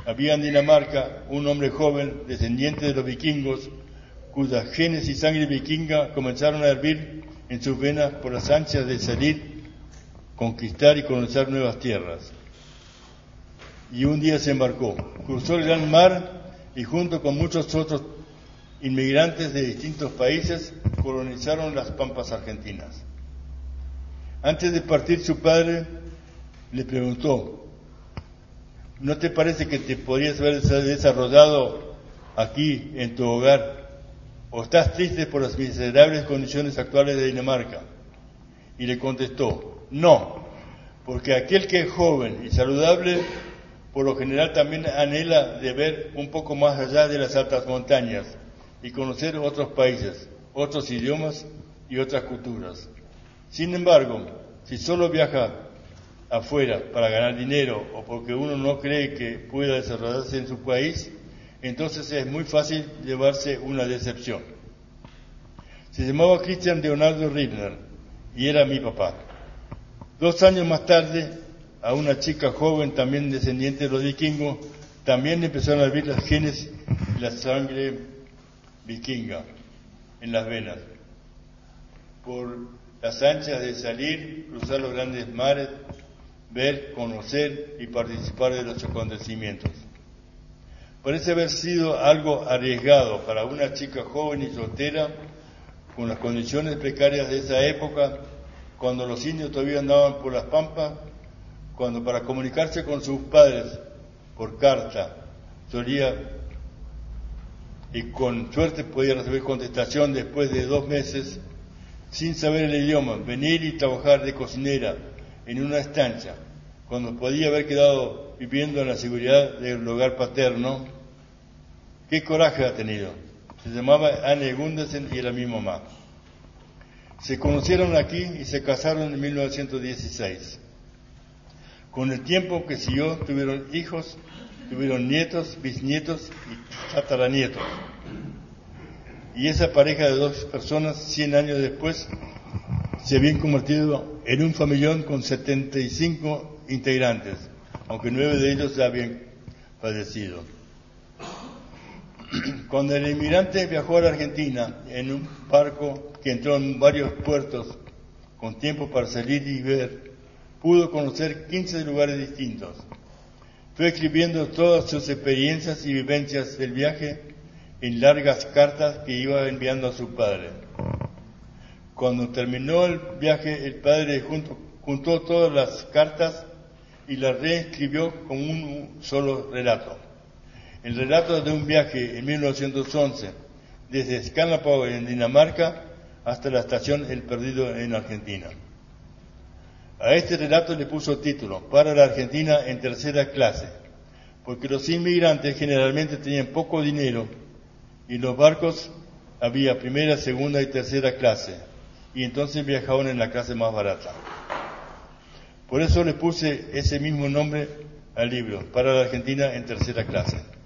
Había en Dinamarca un hombre joven, descendiente de los vikingos, cuyas genes y sangre vikinga comenzaron a hervir en sus venas por las ansias de salir, conquistar y conocer nuevas tierras. Y un día se embarcó, cruzó el gran mar y junto con muchos otros inmigrantes de distintos países colonizaron las pampas argentinas. Antes de partir, su padre le preguntó: ¿no te parece que te podrías haber desarrollado aquí en tu hogar, o estás triste por las miserables condiciones actuales de Dinamarca? Y le contestó: no, porque aquel que es joven y saludable por lo general también anhela de ver un poco más allá de las altas montañas y conocer otros países, otros idiomas y otras culturas. Sin embargo, si solo viaja afuera para ganar dinero o porque uno no cree que pueda desarrollarse en su país, entonces es muy fácil llevarse una decepción. Se llamaba Christian Leonardo Ribner y era mi papá. 2 años más tarde, a una chica joven, también descendiente de los vikingos, también empezaron a hervir las genes y la sangre vikinga en las venas, por las ansias de salir, cruzar los grandes mares, ver, conocer y participar de los acontecimientos. Parece haber sido algo arriesgado para una chica joven y soltera, con las condiciones precarias de esa época, cuando los indios todavía andaban por las pampas, cuando para comunicarse con sus padres por carta solía, y con suerte podía recibir contestación después de 2 meses, sin saber el idioma, venir y trabajar de cocinera en una estancia, cuando podía haber quedado viviendo en la seguridad del hogar paterno. ¡Qué coraje ha tenido! Se llamaba Anne Gundesen y era mi mamá. Se conocieron aquí y se casaron en 1916. Con el tiempo que siguió tuvieron hijos, tuvieron nietos, bisnietos y tataranietos. Y esa pareja de 2 personas, 100 años después, se habían convertido en un familión con 75 integrantes, aunque 9 de ellos ya habían fallecido. Cuando el inmigrante viajó a la Argentina en un barco que entró en varios puertos con tiempo para salir y ver, pudo conocer 15 lugares distintos. Fue escribiendo todas sus experiencias y vivencias del viaje en largas cartas que iba enviando a su padre. Cuando terminó el viaje, el padre juntó todas las cartas y las reescribió como un solo relato. El relato de un viaje en 1911, desde Skanderborg en Dinamarca hasta la estación El Perdido en Argentina. A este relato le puso título: Para la Argentina en tercera clase, porque los inmigrantes generalmente tenían poco dinero y en los barcos había primera, segunda y tercera clase, y entonces viajaban en la clase más barata. Por eso le puse ese mismo nombre al libro, Para la Argentina en tercera clase.